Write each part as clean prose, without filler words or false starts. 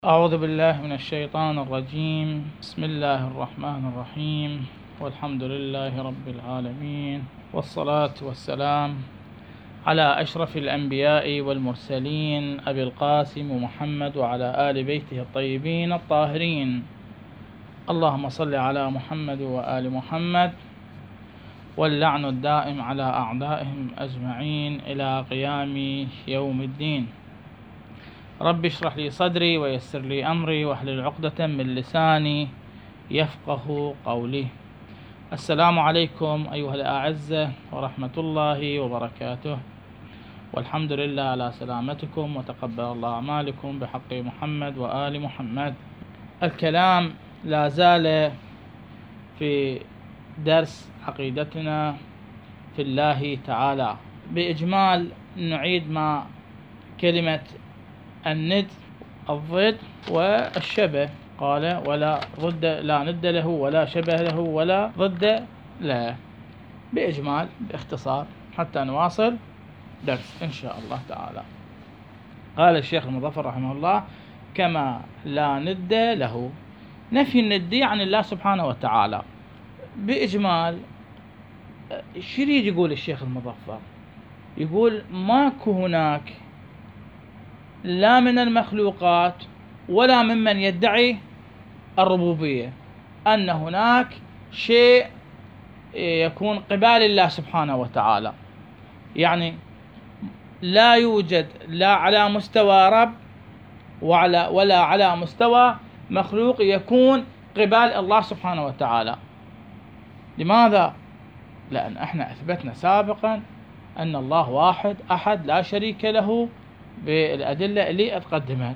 أعوذ بالله من الشيطان الرجيم. بسم الله الرحمن الرحيم، والحمد لله رب العالمين، والصلاة والسلام على أشرف الأنبياء والمرسلين أبي القاسم محمد وعلى آل بيته الطيبين الطاهرين. اللهم صل على محمد وآل محمد، واللعن الدائم على أعدائهم أجمعين إلى قيام يوم الدين. رب اشرح لي صدري ويسر لي أمري واحلل عقدة من لساني يفقه قولي. السلام عليكم أيها الأعزة ورحمة الله وبركاته، والحمد لله على سلامتكم، وتقبل الله أعمالكم بحق محمد وآل محمد. الكلام لا زال في درس عقيدتنا في الله تعالى. بإجمال نعيد ما كلمة الند، الضد والشبه. قال ولا ضد، لا ند له ولا شبه له ولا ضد له، بإجمال باختصار حتى نواصل درس إن شاء الله تعالى. قال الشيخ المظفر رحمه الله: كما لا ند له. نفي الند عن الله سبحانه وتعالى. بإجمال شو يريد يقول الشيخ المظفر؟ يقول ماكو هناك لا من المخلوقات ولا ممن يدعي الربوبية أن هناك شيء يكون قبال الله سبحانه وتعالى. يعني لا يوجد لا على مستوى رب ولا على مستوى مخلوق يكون قبال الله سبحانه وتعالى. لماذا؟ لأن احنا أثبتنا سابقا أن الله واحد أحد لا شريك له بالأدلة اللي أتقدمت.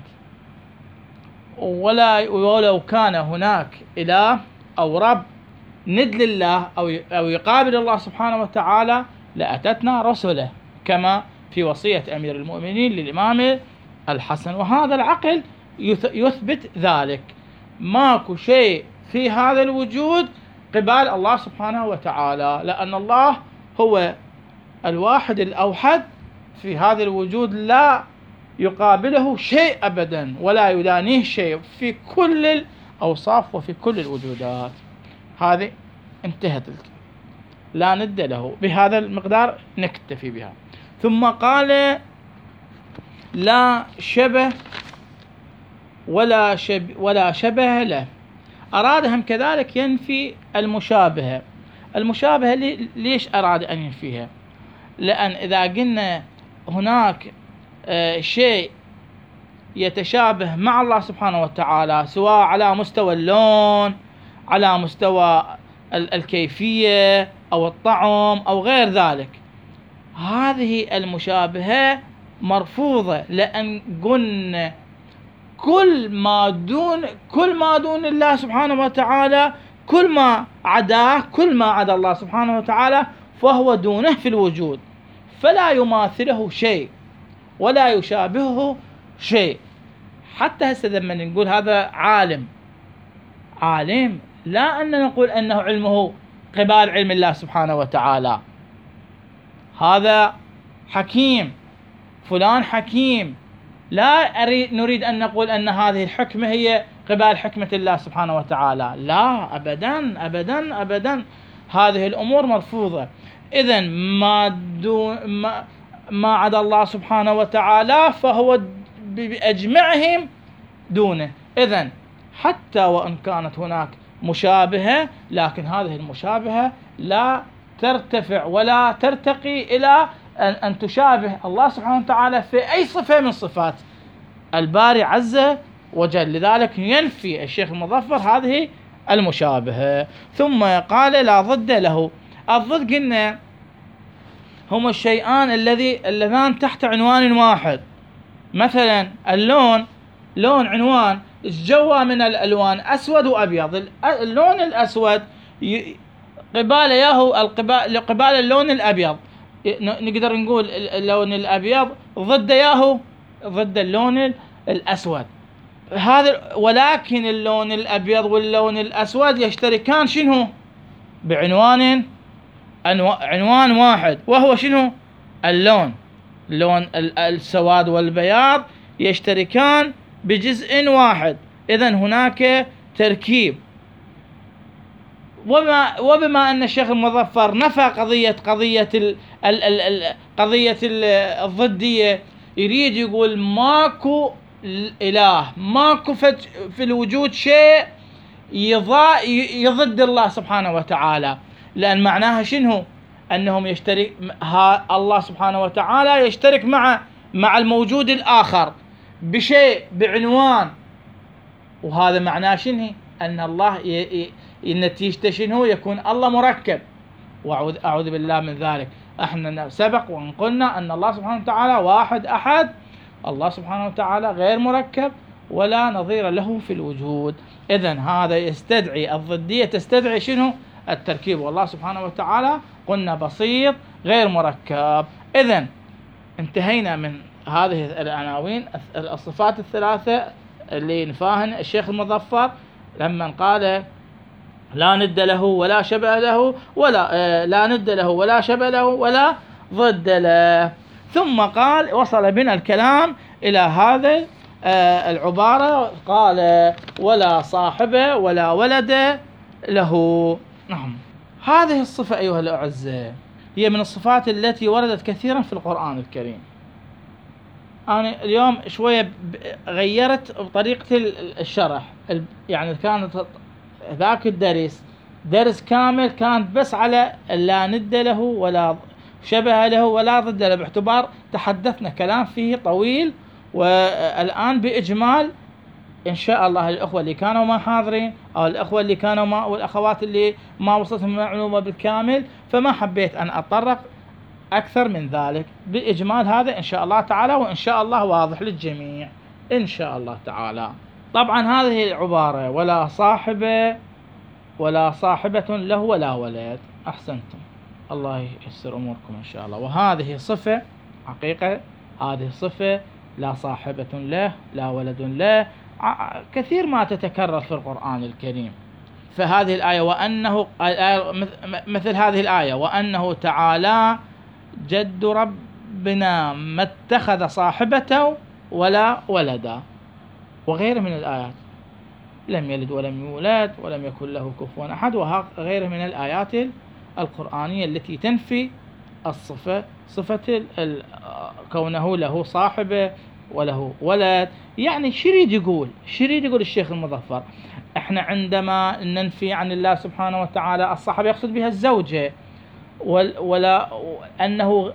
ولو كان هناك إله أو رب ند لله أو يقابل الله سبحانه وتعالى لأتتنا رسله، كما في وصية أمير المؤمنين للإمام الحسن. وهذا العقل يثبت ذلك. ماكو شيء في هذا الوجود قبال الله سبحانه وتعالى، لأن الله هو الواحد الأوحد في هذا الوجود، لا يقابله شيء أبدا ولا يدانيه شيء في كل الأوصاف وفي كل الوجودات. هذه انتهت لا ند له. بهذا المقدار نكتفي بها. ثم قال لا شبه ولا شبه له. أرادهم كذلك ينفي المشابهة. المشابهة ليش أراد أن ينفيها؟ لأن إذا قلنا هناك شيء يتشابه مع الله سبحانه وتعالى، سواء على مستوى اللون، على مستوى الكيفية أو الطعم أو غير ذلك، هذه المشابهة مرفوضة. لأن قلنا كل ما دون الله سبحانه وتعالى، كل ما عدا الله سبحانه وتعالى فهو دونه في الوجود، فلا يماثله شيء ولا يشابهه شيء. حتى هسه لما نقول هذا عالم، لا أن نقول أنه علمه قبال علم الله سبحانه وتعالى. هذا حكيم، فلان حكيم، لا نريد أن نقول أن هذه الحكمة هي قبال حكمة الله سبحانه وتعالى. لا، أبدا أبدا أبدا، هذه الأمور مرفوضة. إذن ما عدا الله سبحانه وتعالى فهو بأجمعهم دونه. إذن حتى وإن كانت هناك مشابهة، لكن هذه المشابهة لا ترتفع ولا ترتقي إلى أن تشابه الله سبحانه وتعالى في أي صفة من صفات الباري عز وجل. لذلك ينفي الشيخ المظفر هذه المشابهة. ثم قال لا ضد له. الضد قلنا هما الشيئان اللذان تحت عنوان واحد. مثلا اللون، لون عنوان جوا من الألوان أسود وأبيض. اللون الأسود قبال اللون الأبيض، نقدر نقول اللون الأبيض ضد اللون الأسود. ولكن اللون الأبيض واللون الأسود يشتركان شنو؟ عنوان واحد، وهو شنو؟ اللون السواد والبياض يشتركان بجزء واحد. إذن هناك تركيب. وبما أن الشيخ المظفر نفى قضية الضدية، يريد يقول ماكو الإله، ماكو في الوجود شيء يضد الله سبحانه وتعالى. لأن معناها شنو؟ أنهم يشترك الله سبحانه وتعالى يشترك مع الموجود الآخر بشيء بعنوان، وهذا معناه شنو؟ أن الله النتيجة شنو؟ يكون الله مركب، وأعوذ بالله من ذلك. احنا سبق وان قلنا أن الله سبحانه وتعالى واحد أحد، الله سبحانه وتعالى غير مركب ولا نظير له في الوجود. إذن هذا يستدعي الضدية، تستدعي شنو؟ التركيب. والله سبحانه وتعالى قلنا بسيط غير مركب. إذن انتهينا من هذه العناوين، الصفات الثلاثة اللي نفاهن الشيخ المظفر لما قال لا ند له ولا شبه له لا ند له ولا شبه له ولا ضد له. ثم قال وصل بنا الكلام إلى هذه العبارة، قال ولا صاحب ولا ولد له. نعم، هذه الصفة أيها الأعزاء هي من الصفات التي وردت كثيرا في القرآن الكريم. أنا اليوم شوية غيرت بطريقة الشرح، يعني كانت ذاك درس كامل كانت بس على لا ند له ولا شبه له ولا ضد له، باعتبار تحدثنا كلام فيه طويل. والآن بإجمال إن شاء الله الأخوة اللي كانوا ما حاضرين أو الأخوة اللي كانوا ما والأخوات اللي ما وصلتهم المعلومة بالكامل، فما حبيت أن أتطرق أكثر من ذلك. بالإجمال هذا إن شاء الله تعالى، وإن شاء الله واضح للجميع إن شاء الله تعالى. طبعا هذه العبارة ولا صاحب ولا صاحبة له ولا ولد، أحسنتم، الله ييسر أموركم إن شاء الله. وهذه صفة حقيقة، هذه صفة لا صاحبة له لا ولد له، كثير ما تتكرر في القرآن الكريم. فهذه الآية وأنه مثل هذه الآية وأنه تعالى جد ربنا ما اتخذ صاحبته ولا ولدا، وغيره من الآيات، لم يلد ولم يولد ولم يكن له كفوا أحد، وغيره من الآيات القرآنية التي تنفي الصفة، صفة كونه له صاحبه وله ولد. يعني شريد يقول الشيخ المظفر، احنا عندما ننفي عن الله سبحانه وتعالى الصاحب يقصد بها الزوجة، ولا أنه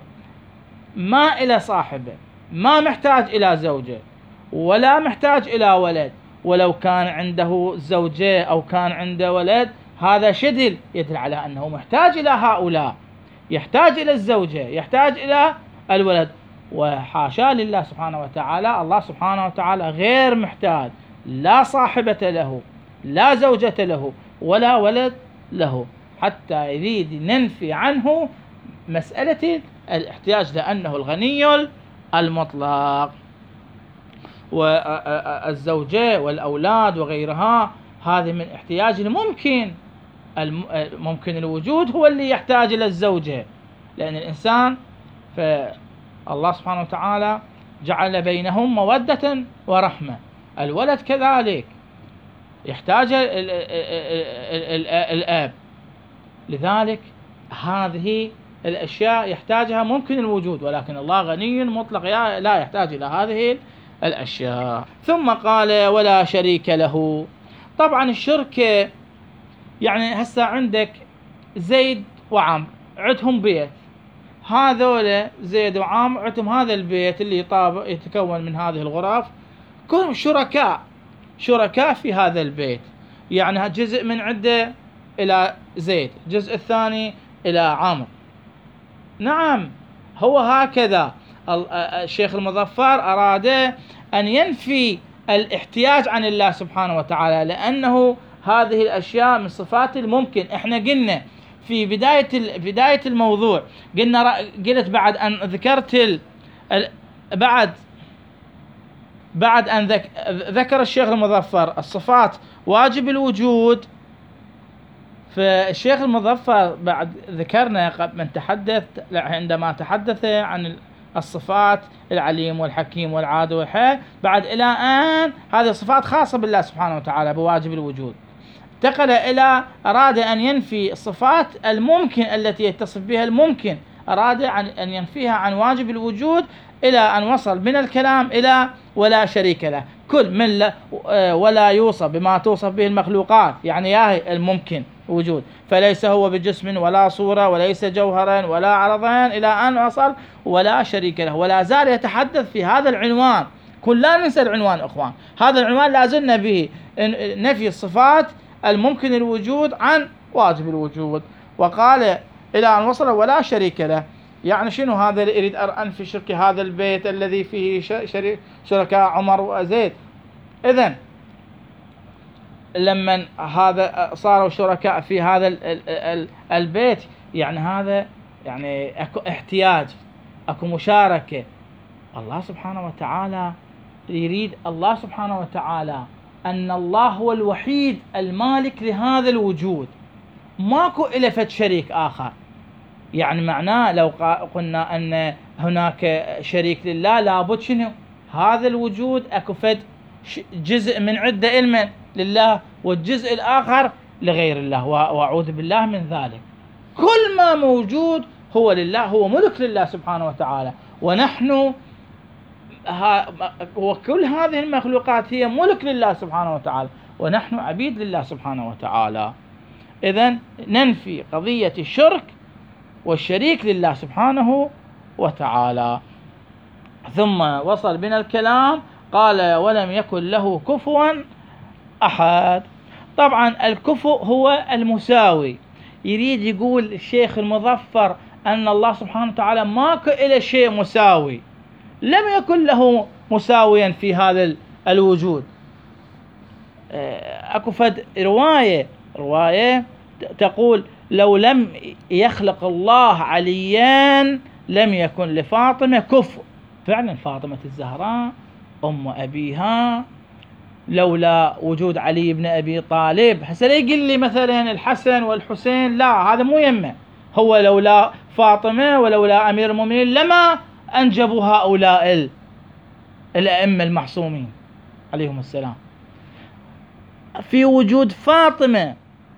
ما إلى صاحبه، ما محتاج إلى زوجة ولا محتاج إلى ولد. ولو كان عنده زوجة أو كان عنده ولد هذا يدل على أنه محتاج إلى هؤلاء، يحتاج إلى الزوجة، يحتاج إلى الولد. وحاشا لله سبحانه وتعالى، الله سبحانه وتعالى غير محتاج، لا صاحبة له لا زوجة له ولا ولد له، حتى يريد ننفي عنه مسألة الاحتياج، لأنه الغني المطلق. والزوجة والأولاد وغيرها هذه من احتياج الممكن الوجود هو اللي يحتاج إلى الزوجة، لأن الإنسان فالله سبحانه وتعالى جعل بينهم مودة ورحمة. الولد كذلك يحتاج الآب، لذلك هذه الأشياء يحتاجها ممكن الوجود، ولكن الله غني مطلق لا يحتاج إلى هذه الأشياء. ثم قال ولا شريك له. طبعا الشركة يعني هسه عندك زيد وعمر عندهم بيت، هذول زيد وعمر عندهم هذا البيت اللي يتكون من هذه الغرف، كلهم شركاء في هذا البيت. يعني جزء من عنده إلى زيد، جزء الثاني إلى عمرو. نعم، هو هكذا الشيخ المظفر أراد أن ينفي الاحتياج عن الله سبحانه وتعالى، لأنه هذه الأشياء من صفات الممكن. احنا قلنا في بداية الموضوع، قلت بعد أن ذكرت بعد أن ذكر الشيخ المظفر الصفات واجب الوجود، فالشيخ المظفر بعد ذكرنا عندما تحدث عن الصفات العليم والحكيم والعادل والحي، بعد إلى أن هذه صفات خاصة بالله سبحانه وتعالى بواجب الوجود، انتقل إلى أراد أن ينفي الصفات الممكن التي يتصف بها الممكن، أراد أن ينفيها عن واجب الوجود، إلى أن وصل من الكلام إلى ولا شريك له، كل من ولا يوصف بما توصف به المخلوقات، يعني ياهي الممكن وجود، فليس هو بجسم ولا صورة وليس جوهرا ولا عرضا، إلى أن وصل ولا شريك له. ولا زال يتحدث في هذا العنوان، كل لا ننسى العنوان أخوان، هذا العنوان لازلنا به نفي الصفات الممكن الوجود عن واجب الوجود. وقال إلى أن وصل ولا شريك له، يعني شنو هذا اللي يريد أنفي شرك هذا البيت الذي فيه شركاء عمر وزيد. إذن لما هذا صاروا شركاء في هذا البيت، يعني هذا يعني اكو احتياج، اكو مشاركة. الله سبحانه وتعالى يريد، الله سبحانه وتعالى أن الله هو الوحيد المالك لهذا الوجود، ماكو إلى فد شريك آخر. يعني معناه لو قلنا أن هناك شريك لله، لابد شنو هذا الوجود اكو فد جزء من عدة علما لله والجزء الآخر لغير الله، وأعوذ بالله من ذلك. كل ما موجود هو لله، هو ملك لله سبحانه وتعالى، ونحن وكل هذه المخلوقات هي ملك لله سبحانه وتعالى، ونحن عبيد لله سبحانه وتعالى. إذن ننفي قضية الشرك والشريك لله سبحانه وتعالى. ثم وصل بنا الكلام قال ولم يكن له كفوا أحد. طبعا الكفؤ هو المساوي، يريد يقول الشيخ المظفر أن الله سبحانه وتعالى ماكو إلى شيء مساوي، لم يكن له مساويا في هذا الوجود. أكو فد رواية تقول لو لم يخلق الله عليا لم يكن لفاطمة كفء. فعلا فاطمة الزهراء أم أبيها، لولا وجود علي بن أبي طالب، هسه لا يقول لي مثلا الحسن والحسين، لا هذا مو يمه، هو لولا فاطمة ولولا أمير المؤمنين لما أنجبوا هؤلاء الأئمة المعصومين عليهم السلام. في وجود فاطمة،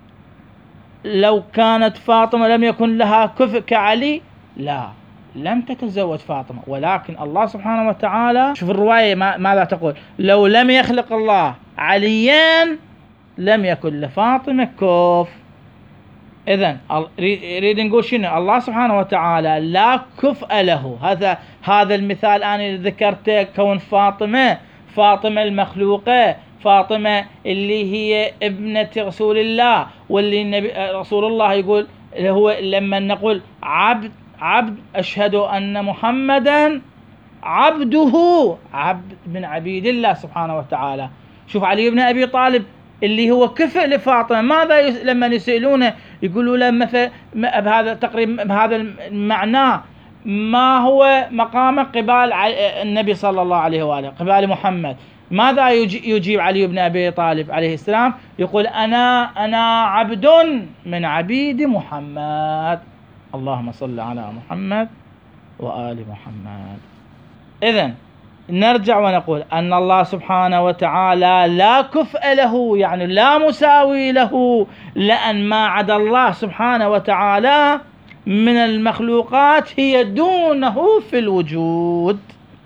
لو كانت فاطمة لم يكن لها كفء كعلي، لا لم تتزوج فاطمة. ولكن الله سبحانه وتعالى، شوف الرواية ماذا تقول، لو لم يخلق الله عليا لم يكن لفاطمة كف. إذن يريد نقول شنو، الله سبحانه وتعالى لا كفء له. هذا المثال أنا ذكرته، كون فاطمة المخلوقة، فاطمة اللي هي ابنة رسول الله، واللي النبي رسول الله يقول هو لما نقول عبد أشهد أن محمدا عبده، عبد من عبيد الله سبحانه وتعالى. شوف علي بن أبي طالب اللي هو كفء لفاطمة، ماذا لما يسألونه يقولوا له مثلا بهذا تقريبا بهذا المعنى، ما هو مقام قبال النبي صلى الله عليه وآله، قبال محمد، ماذا يجيب علي بن أبي طالب عليه السلام؟ يقول أنا عبد من عبيد محمد، اللهم صل على محمد وآل محمد. إذن نرجع ونقول أن الله سبحانه وتعالى لا كفء له، يعني لا مساوي له، لأن ما عدا الله سبحانه وتعالى من المخلوقات هي دونه في الوجود،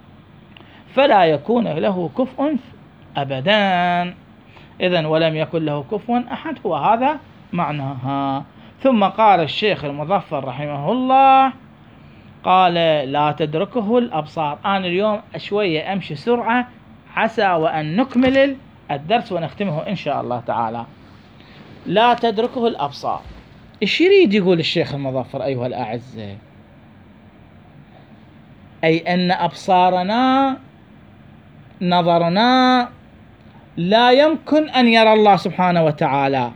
فلا يكون له كفء أبدا. إذن ولم يكن له كفء أحد، هو هذا معناها. ثم قال الشيخ المظفر رحمه الله، قال لا تدركه الأبصار. أنا اليوم شوية أمشي سرعة عسى وأن نكمل الدرس ونختمه إن شاء الله تعالى. لا تدركه الأبصار، إيش يريد يقول الشيخ المظفر أيها الأعزاء؟ أي أن أبصارنا، نظرنا لا يمكن أن يرى الله سبحانه وتعالى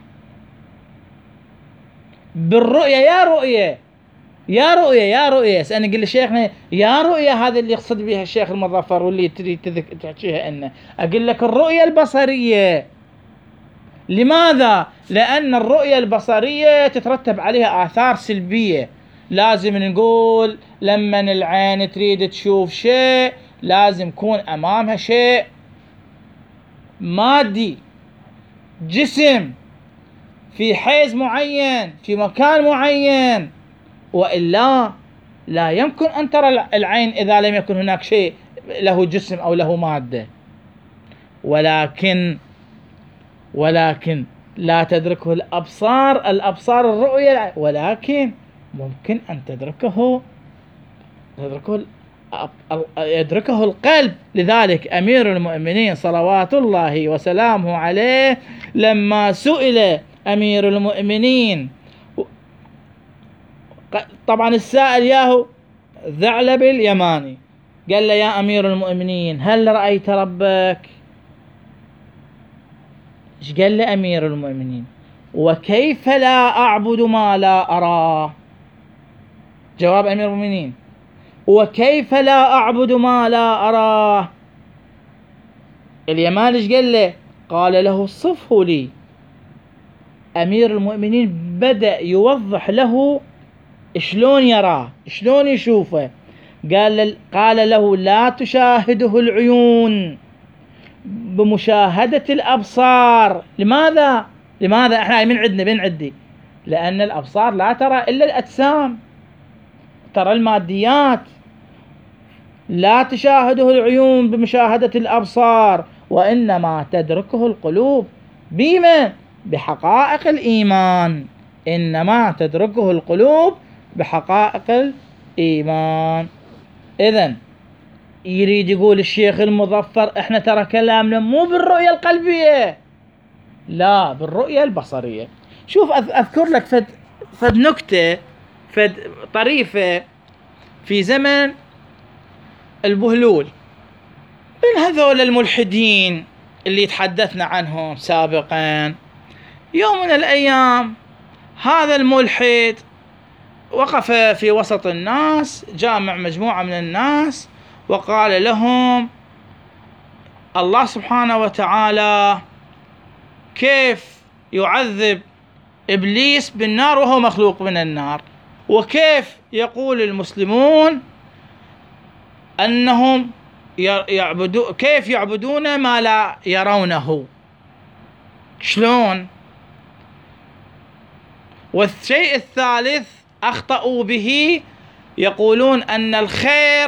بالرؤية. يا رؤية أنا أقول لشيخنا يا رؤية، هذا اللي يقصد بها الشيخ المظفر واللي تريد تحكيها أنه، أقول لك الرؤية البصرية. لماذا؟ لأن الرؤية البصرية تترتب عليها آثار سلبية، لازم نقول لما العين تريد تشوف شيء لازم يكون أمامها شيء مادي، جسم في حيز معين في مكان معين، وإلا لا يمكن أن ترى العين إذا لم يكن هناك شيء له جسم أو له مادة. ولكن لا تدركه الأبصار الرؤية، ولكن ممكن أن يدركه القلب. لذلك أمير المؤمنين صلوات الله وسلامه عليه لما سئل أمير المؤمنين، طبعا السائل ياهو ثعلب اليماني، قال له يا أمير المؤمنين هل رأيت ربك؟ ايش قال له أمير المؤمنين؟ وكيف لا أعبد ما لا أراه؟ جواب أمير المؤمنين وكيف لا أعبد ما لا أراه؟ اليماني ايش قال له؟ قال له صفه لي. أمير المؤمنين بدأ يوضح له شلون يراه، شلون يشوفه. قال له لا تشاهده العيون بمشاهدة الأبصار. لماذا احنا بنعدي لأن الأبصار لا ترى إلا الأجسام، ترى الماديات. لا تشاهده العيون بمشاهدة الأبصار، وإنما تدركه القلوب. بما بحقائق الإيمان، إنما تدركه القلوب بحقائق الإيمان. إذن يريد يقول الشيخ المظفر احنا ترى كلامنا مو بالرؤية القلبية، لا بالرؤية البصرية. شوف أذكر لك فد نكتة، فد طريفة في زمن البهلول من هذول الملحدين اللي تحدثنا عنهم سابقا. يوم من الأيام هذا الملحد وقف في وسط الناس، جامع مجموعة من الناس، وقال لهم الله سبحانه وتعالى كيف يعذب إبليس بالنار وهو مخلوق من النار، وكيف يقول المسلمون أنهم كيف يعبدون ما لا يرونه، شلون؟ والشيء الثالث أخطأوا به، يقولون أن الخير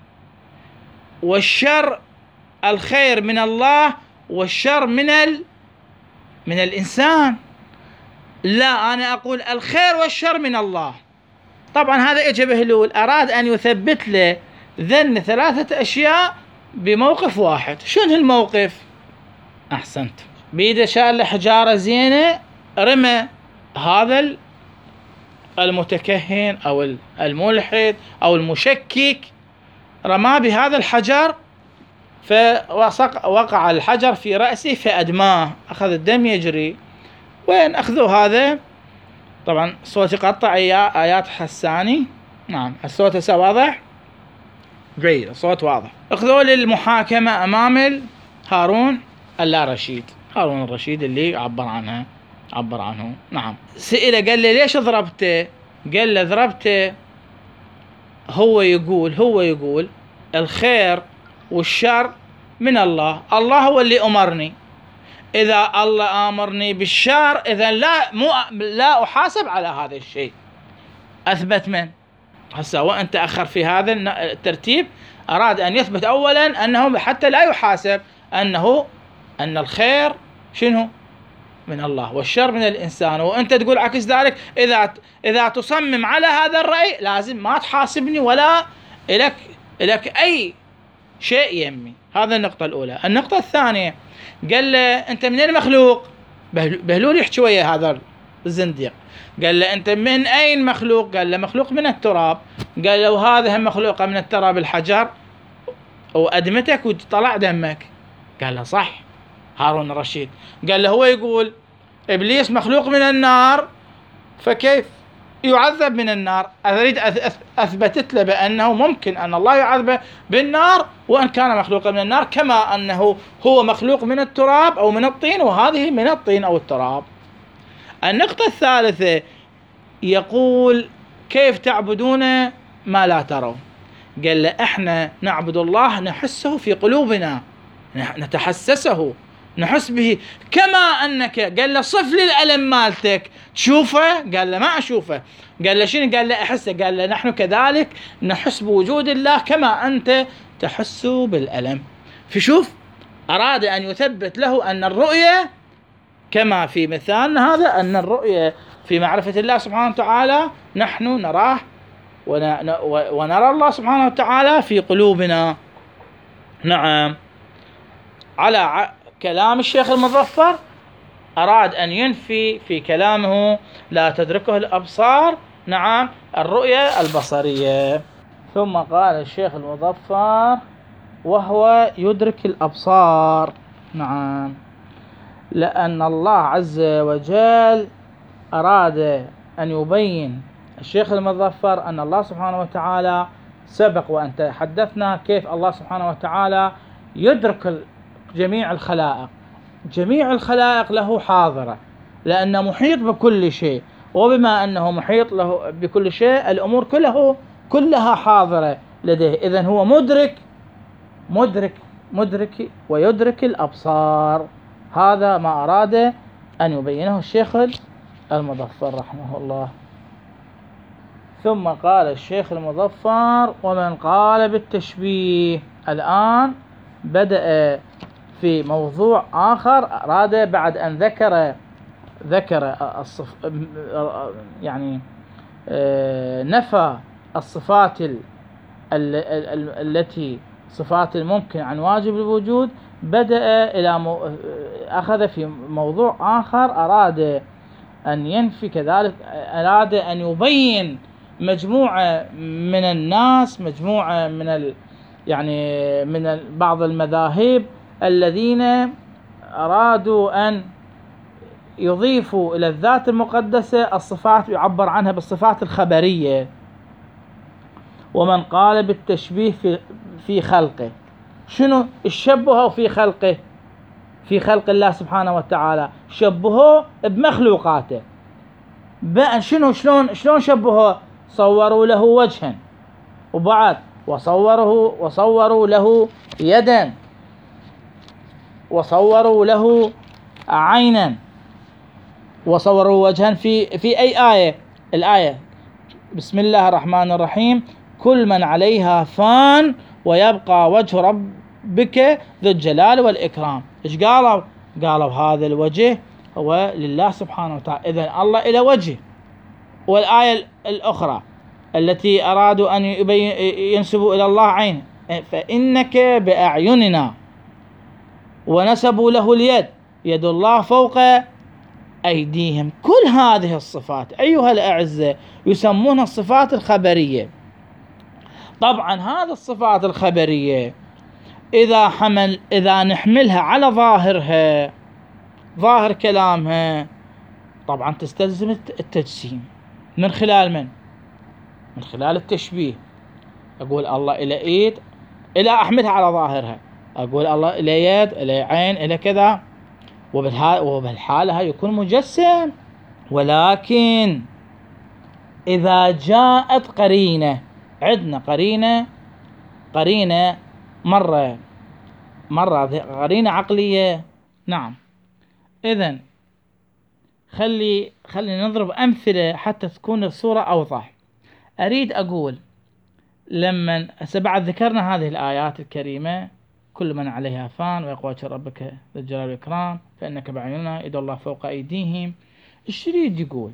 والشر، الخير من الله والشر من الإنسان. لا، أنا أقول الخير والشر من الله. طبعا هذا إجا بهلول أراد أن يثبت له ذن 3 أشياء بموقف واحد. شنو الموقف؟ أحسنت، بيده شال حجارة زينة، رمى هذا المتكهن أو الملحد أو المشكك، رماه بهذا الحجر، فوقع الحجر في رأسه فأدماه، أخذ الدم يجري. وين أخذوا هذا؟ طبعا صوت يقطع، آيات حساني. نعم الصوت هسه واضح؟ جيد، الصوت واضح. أخذوا للمحاكمة أمام هارون الرشيد، هارون الرشيد اللي عبر عنه. نعم، سئل قال له ليش ضربته؟ قال له ضربته هو يقول الخير والشر من الله، الله هو اللي أمرني، إذا الله أمرني بالشر إذا لا أحاسب على هذا الشيء. أثبت من؟ هسه وأنت أخر في هذا الترتيب، أراد أن يثبت أولا أنه حتى لا يحاسب أن الخير شنو؟ من الله والشر من الإنسان. وأنت تقول عكس ذلك، إذا تصمم على هذا الرأي لازم ما تحاسبني ولا إلك أي شيء يمي. هذا النقطة الأولى. النقطة الثانية، قال له أنت من المخلوق؟ بهلول يحكي ويا هذا الزنديق، قال له أنت من أين مخلوق؟ قال له مخلوق من التراب. قال له وهذا هم مخلوقة من التراب، الحجر وأدمتك وطلع دمك. قال له صح هارون الرشيد. قال له هو يقول إبليس مخلوق من النار، فكيف يعذب من النار؟ أريد أثبتت له بأنه ممكن أن الله يعذبه بالنار وأن كان مخلوقا من النار، كما أنه هو مخلوق من التراب أو من الطين، وهذه من الطين أو التراب. النقطة الثالثة، يقول كيف تعبدون ما لا ترون؟ قال له احنا نعبد الله نحسه في قلوبنا، نتحسسه، نحس به، كما انك، قال له صف لي الالم مالتك، تشوفه؟ قال له ما اشوفه. قال له شنو؟ قال له احسه. قال له نحن كذلك نحس بوجود الله كما انت تحس بالالم. فشوف، اراد ان يثبت له ان الرؤيه كما في مثالنا هذا، ان الرؤيه في معرفه الله سبحانه وتعالى نحن نراه ونرى الله سبحانه وتعالى في قلوبنا. نعم. على كلام الشيخ المظفر أراد أن ينفي في كلامه لا تدركه الأبصار، نعم، الرؤية البصرية. ثم قال الشيخ المظفر وهو يدرك الأبصار، نعم، لأن الله عز وجل أراد أن يبين الشيخ المظفر أن الله سبحانه وتعالى سبق وأن تحدثنا كيف الله سبحانه وتعالى يدرك جميع الخلائق. جميع الخلائق له حاضرة لأنه محيط بكل شيء، وبما أنه محيط له بكل شيء الأمور كلها حاضرة لديه. إذن هو مدرك ويدرك الأبصار. هذا ما أراد أن يبينه الشيخ المظفر رحمه الله. ثم قال الشيخ المظفر ومن قال بالتشبيه. الآن بدأ في موضوع آخر، أراد بعد أن ذكر يعني نفى الصفات التي صفات الممكن عن واجب الوجود، بدأ أخذ في موضوع آخر، أراد أن ينفي كذلك، أراد أن يبين مجموعة من الناس، مجموعة من بعض المذاهب الذين أرادوا أن يضيفوا إلى الذات المقدسة الصفات، يعبر عنها بالصفات الخبرية. ومن قال بالتشبيه في خلقه، شنو الشبهه في خلقه؟ في خلق الله سبحانه وتعالى شبهه بمخلوقاته. بقى شنو؟ شلون شبهه؟ صوروا له وجها، وبعد وصوروا له يدا، وصوروا له عينا، وصوروا وجها في أي آية؟ الآية بسم الله الرحمن الرحيم كل من عليها فان ويبقى وجه ربك ذو الجلال والإكرام. إيش قالوا هذا الوجه هو لله سبحانه وتعالى. إذن الله إلى وجه. والآية الأخرى التي أرادوا أن ينسبوا إلى الله عين، فإنك بأعيننا، ونسبوا له اليد، يد الله فوق أيديهم. كل هذه الصفات أيها الأعزة يسمونها الصفات الخبرية. طبعا هذه الصفات الخبرية إذا نحملها على ظاهرها، ظاهر كلامها، طبعا تستلزم التجسيم. من خلال من خلال التشبيه. أقول الله إلى إيد، إلى أحملها على ظاهرها، أقول الله إلى يد، إلى عين، إلى كذا، وبالحالة يكون مجسم. ولكن إذا جاءت قرينة، عندنا قرينة مرة قرينة عقلية، نعم. إذن خلي نضرب أمثلة حتى تكون الصورة أوضح. أريد أقول لما بعد ذكرنا هذه الآيات الكريمة كل من عليها فان ويقوى وجه ربك ذو الجلال والإكرام فإنك بأعيننا يد الله فوق أيديهم، إيش يريد يقول؟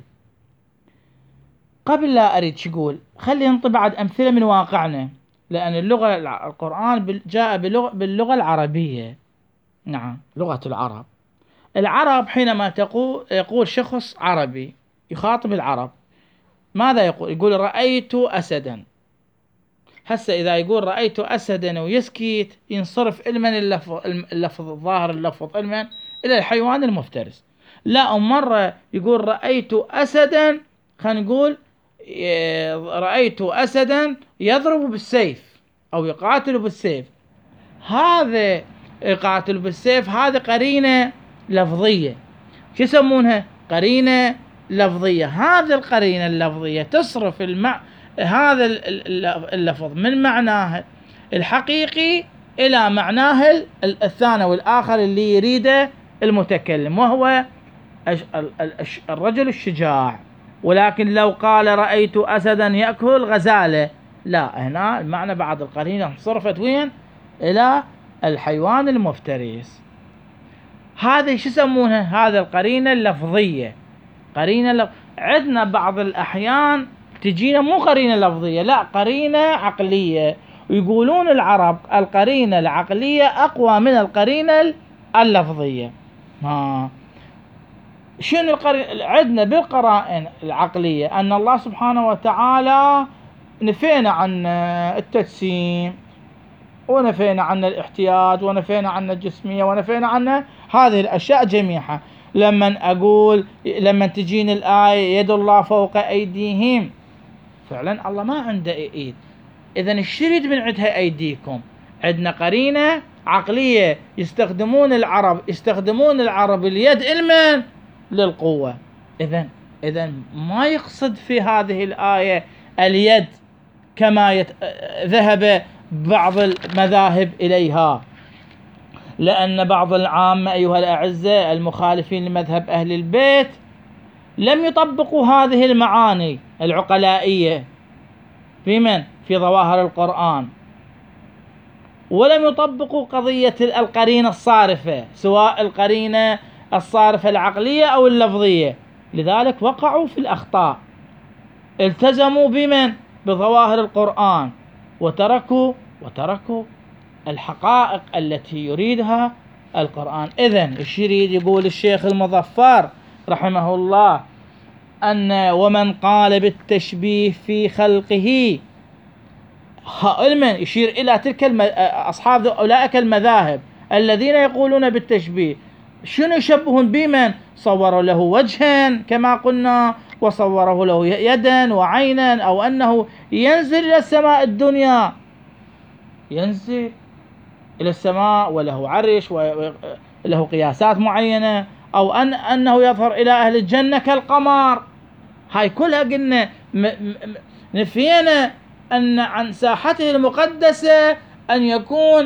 قبل لا أريد يقول خلي ننطي بعد أمثلة من واقعنا، لأن القرآن جاء باللغة العربية، نعم، لغة العرب حينما يقول شخص عربي يخاطب العرب ماذا يقول؟ يقول رأيت أسدا. هسه إذا يقول رأيت أسدا ويسكت ينصرف علما اللفظ الظاهر، اللفظ علما إلى الحيوان المفترس. لا، مرة يقول رأيت أسدا، خلينا نقول رأيت أسدا يضرب بالسيف أو يقاتل بالسيف. هذا يقاتل بالسيف هذا قرينة لفظية، شو يسمونها؟ قرينة لفظية. هذه القرينة اللفظية تصرف هذا اللفظ من معناه الحقيقي إلى معناه الثانوي والآخر اللي يريده المتكلم، وهو الرجل الشجاع. ولكن لو قال رأيت أسدا يأكل غزالة، لا، هنا المعنى بعد القرينة صرفت وين؟ إلى الحيوان المفترس. هذه شو يسمونها؟ هذا القرينة اللفظية. عندنا بعض الأحيان تجينا مو قرينة لفظية، لا، قرينة عقلية، ويقولون العرب القرينة العقلية أقوى من القرينة اللفظية. شنو القرينة؟ عندنا بالقرائن العقلية أن الله سبحانه وتعالى نفينا عن التجسيم، ونفينا عن الاحتياج، ونفينا عن الجسمية، ونفينا عن هذه الأشياء جميعها. لما تجيني الآية يد الله فوق أيديهم، فعلا الله ما عنده ايد، اذن الشريد من عندها ايديكم. عندنا قرينة عقلية يستخدمون العرب اليد علما للقوة. اذن ما يقصد في هذه الآية اليد كما ذهب بعض المذاهب إليها، لأن بعض العامة أيها الأعزاء المخالفين لمذهب أهل البيت لم يطبقوا هذه المعاني العقلائية في ظواهر القرآن، ولم يطبقوا قضية القرينة الصارفة، سواء القرينة الصارفة العقلية أو اللفظية. لذلك وقعوا في الأخطاء، التزموا بظواهر القرآن، وتركوا الحقائق التي يريدها القرآن. إذن الشريد يقول الشيخ المظفر رحمه الله أن ومن قال بالتشبيه في خلقه، علما يشير إلى تلك أصحاب أولئك المذاهب الذين يقولون بالتشبيه. شنو يشبهون بمن؟ صوروا له وجها كما قلنا، وصوره له يدا وعينا، أو أنه ينزل إلى السماء الدنيا، ينزل إلى السماء وله عرش وله قياسات معينة، أو أنه يظهر إلى أهل الجنة كالقمر. هاي كلها قلنا نفينا أن عن ساحته المقدسة أن يكون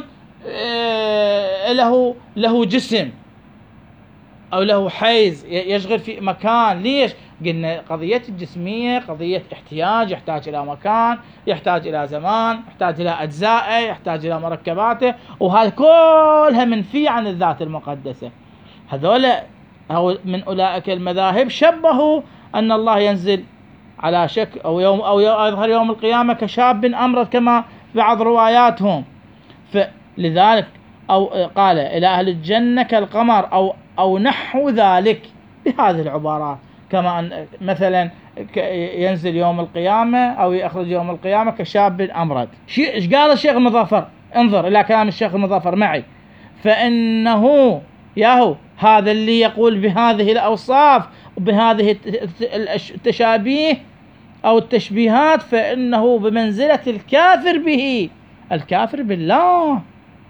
له جسم أو له حيز يشغل في مكان. ليش؟ قلنا قضية الجسمية قضية احتياج، يحتاج إلى مكان، يحتاج إلى زمان، يحتاج إلى أجزائه، يحتاج إلى مركباته، وهذا كلها منفي عن الذات المقدسة. هذول من أولئك المذاهب شبهوا أن الله ينزل على شكل أو يظهر يوم القيامة كشاب أمرد كما بعض رواياتهم. فلذلك أو قال إلى أهل الجنة كالقمر أو نحو ذلك بهذه العبارات، كما أن مثلا ينزل يوم القيامة أو يخرج يوم القيامة كشاب أمرد. إيش قال الشيخ المظفر؟ انظر إلى كلام الشيخ المظفر معي. فإنه هذا اللي يقول بهذه الأوصاف وبهذه التشابيه أو التشبيهات، فإنه بمنزلة الكافر به، الكافر بالله،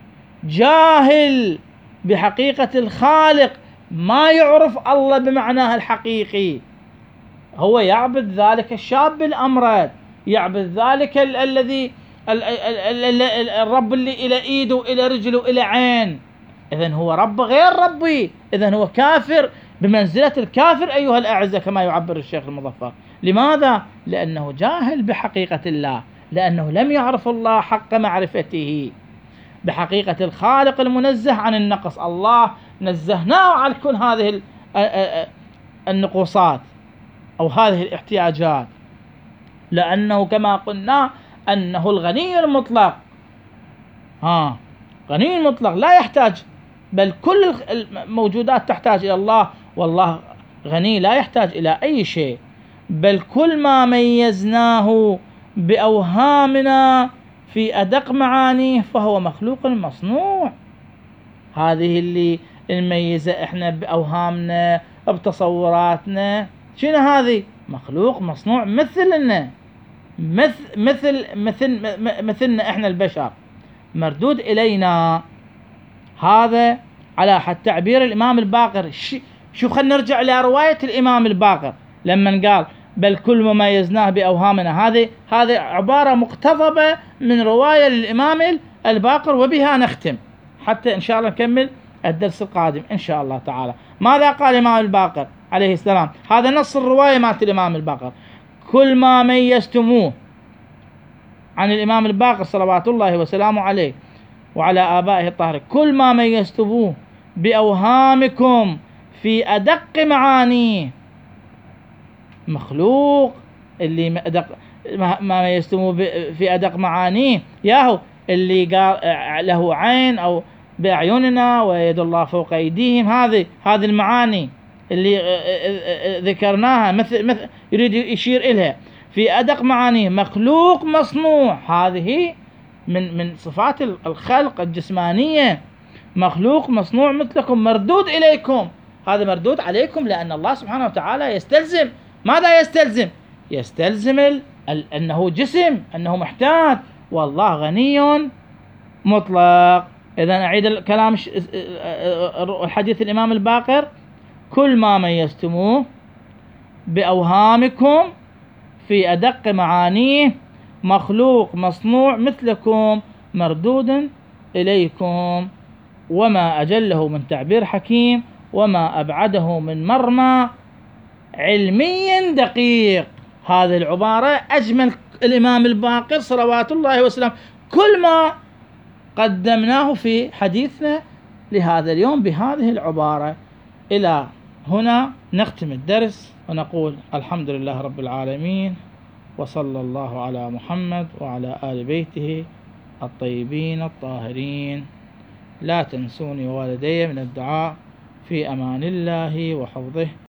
جاهل بحقيقة الخالق، ما يعرف الله بمعناه الحقيقي. هو يعبد ذلك الشاب الأمرد، يعبد ذلك الذي الرب اللي إلى إيد وإلى رجل وإلى عين. إذن هو رب غير ربي، إذن هو كافر بمنزلة الكافر أيها الأعزة كما يعبر الشيخ المظفر. لماذا؟ لأنه جاهل بحقيقة الله، لأنه لم يعرف الله حق معرفته بحقيقة الخالق المنزه عن النقص. الله نزهناه عن كل هذه النقوصات أو هذه الاحتياجات، لأنه كما قلنا أنه الغني المطلق، غني المطلق لا يحتاج، بل كل الموجودات تحتاج إلى الله، والله غني لا يحتاج إلى أي شيء. بل كل ما ميزناه بأوهامنا في أدق معانيه فهو مخلوق مصنوع. هذه اللي نميزه احنا بأوهامنا بتصوراتنا، شنو هذه؟ مخلوق مصنوع مثلنا، مثلنا احنا البشر، مردود إلينا. هذا على حد تعبير الإمام الباقر. شوف، خلينا نرجع إلى رواية الإمام الباقر لما قال بل كل ما ميزناه بأوهامنا، هذه عبارة مقتضبة من رواية للإمام الباقر، وبها نختم حتى إن شاء الله نكمل الدرس القادم إن شاء الله تعالى. ماذا قال الإمام الباقر عليه السلام؟ هذا نص الرواية مالت الإمام الباقر: كل ما ميزتموه عن الإمام الباقر صلوات الله وسلامه عليه وعلى آبائه الطاهرين، كل ما ميزتموه بأوهامكم في أدق معانيه. مخلوق اللي ما ميزتموه في أدق معانيه، ياهو اللي قال له عين أو بأعيننا ويد الله فوق أيديهم، هذه المعاني اللي ذكرناها، مثل يريد يشير إليها في أدق معانيه. مخلوق مصنوع، هذه من صفات الخلق الجسمانية. مخلوق مصنوع مثلكم مردود إليكم، هذا مردود عليكم، لأن الله سبحانه وتعالى يستلزم ماذا؟ يستلزم أنه جسم، أنه محتاج، والله غني مطلق. إذن أعيد الكلام الحديث الإمام الباقر: كل ما ميزتموه بأوهامكم في أدق معانيه، مخلوق مصنوع مثلكم مردود إليكم. وما أجله من تعبير حكيم، وما أبعده من مرمى علمي دقيق. هذه العبارة أجمل الإمام الباقر صلوات الله وسلامه. كل ما قدمناه في حديثنا لهذا اليوم بهذه العبارة. إلى هنا نختم الدرس ونقول الحمد لله رب العالمين، وصلى الله على محمد وعلى آل بيته الطيبين الطاهرين. لا تنسوني والدي من الدعاء. في أمان الله وحفظه.